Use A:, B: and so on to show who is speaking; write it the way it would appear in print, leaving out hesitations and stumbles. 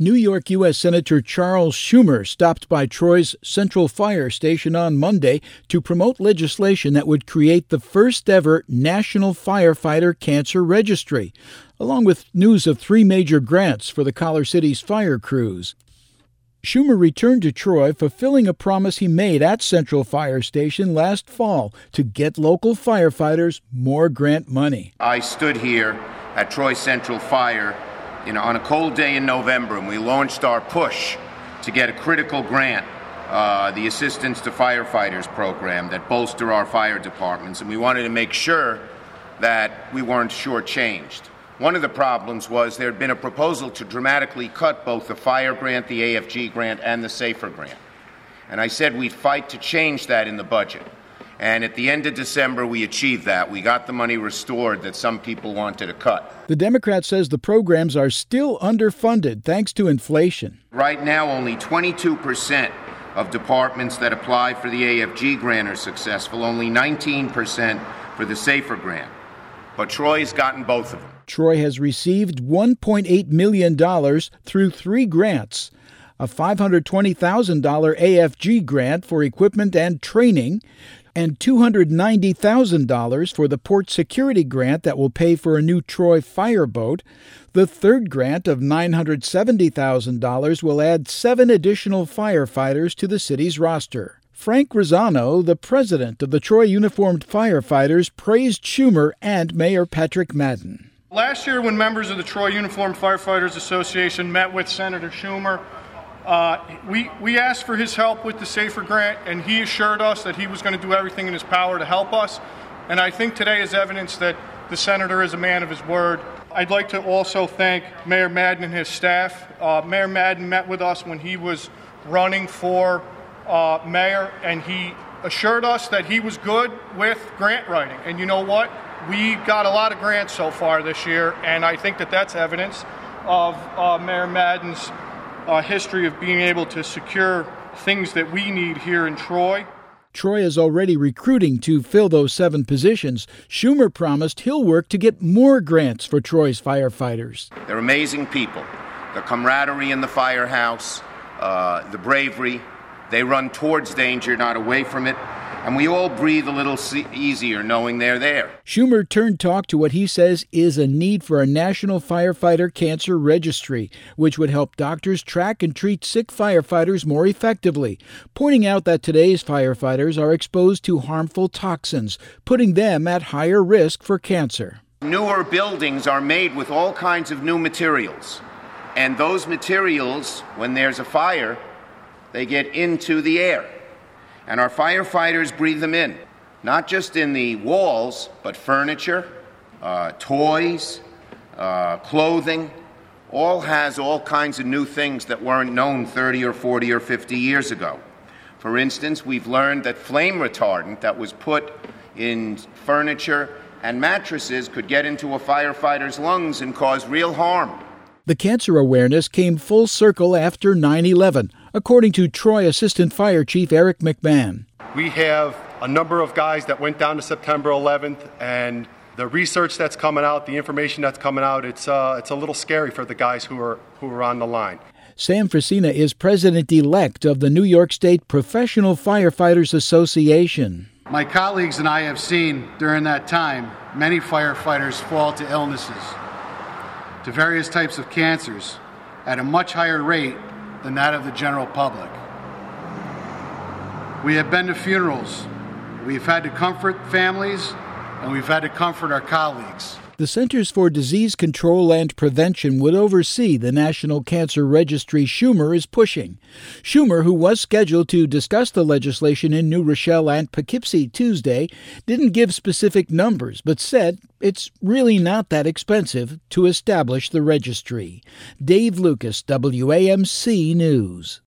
A: New York U.S. Senator Charles Schumer stopped by Troy's Central Fire Station on Monday to promote legislation that would create the first-ever National Firefighter Cancer Registry, along with news of 3 major grants for the Collar City's fire crews. Schumer returned to Troy, fulfilling a promise he made at Central Fire Station last fall to get local firefighters more grant money.
B: I stood here at Troy Central Fire on a cold day in November, and we launched our push to get a critical grant, the Assistance to Firefighters program that bolster our fire departments, and we wanted to make sure that we weren't shortchanged. One of the problems was there had been a proposal to dramatically cut both the fire grant, the AFG grant, and the SAFER grant. And I said we'd fight to change that in the budget. And at the end of December, we achieved that. We got the money restored that some people wanted to cut.
A: The Democrat says the programs are still underfunded thanks to inflation.
B: Right now, only 22% of departments that apply for the AFG grant are successful, only 19% for the SAFER grant. But Troy's gotten both of them.
A: Troy has received $1.8 million through 3 grants. A $520,000 AFG grant for equipment and training, and $290,000 for the port security grant that will pay for a new Troy fireboat. The third grant of $970,000 will add 7 additional firefighters to the city's roster. Frank Rosano, the president of the Troy Uniformed Firefighters, praised Schumer and Mayor Patrick Madden.
C: Last year, when members of the Troy Uniformed Firefighters Association met with Senator Schumer, we asked for his help with the SAFER grant, and he assured us that he was going to do everything in his power to help us. And I think today is evidence that the senator is a man of his word. I'd like to also thank Mayor Madden and his staff. Mayor Madden met with us when he was running for mayor, and he assured us that he was good with grant writing. And you know what? We got a lot of grants so far this year, and I think that that's evidence of Mayor Madden's history of being able to secure things that we need here in Troy.
A: Troy is already recruiting to fill those 7 positions. Schumer promised he'll work to get more grants for Troy's firefighters.
B: They're amazing people. The camaraderie in the firehouse, the bravery. They run towards danger, not away from it. And we all breathe a little easier knowing they're there.
A: Schumer turned talk to what he says is a need for a National Firefighter Cancer Registry, which would help doctors track and treat sick firefighters more effectively, pointing out that today's firefighters are exposed to harmful toxins, putting them at higher risk for cancer.
B: Newer buildings are made with all kinds of new materials. And those materials, when there's a fire, they get into the air. And our firefighters breathe them in, not just in the walls, but furniture, toys, clothing. All has all kinds of new things that weren't known 30 or 40 or 50 years ago. For instance, we've learned that flame retardant that was put in furniture and mattresses could get into a firefighter's lungs and cause real harm.
A: The cancer awareness came full circle after 9/11, according to Troy Assistant Fire Chief Eric McMahon.
D: We have a number of guys that went down to September 11th, and the research that's coming out, the information that's coming out, it's a little scary for the guys who are on the line.
A: Sam Fresina is president-elect of the New York State Professional Firefighters Association.
E: My colleagues and I have seen during that time many firefighters fall to illnesses, to various types of cancers, at a much higher rate than that of the general public. We have been to funerals, we've had to comfort families, and we've had to comfort our colleagues.
A: The Centers for Disease Control and Prevention would oversee the National Cancer Registry Schumer is pushing. Schumer, who was scheduled to discuss the legislation in New Rochelle and Poughkeepsie Tuesday, didn't give specific numbers, but said it's really not that expensive to establish the registry. Dave Lucas, WAMC News.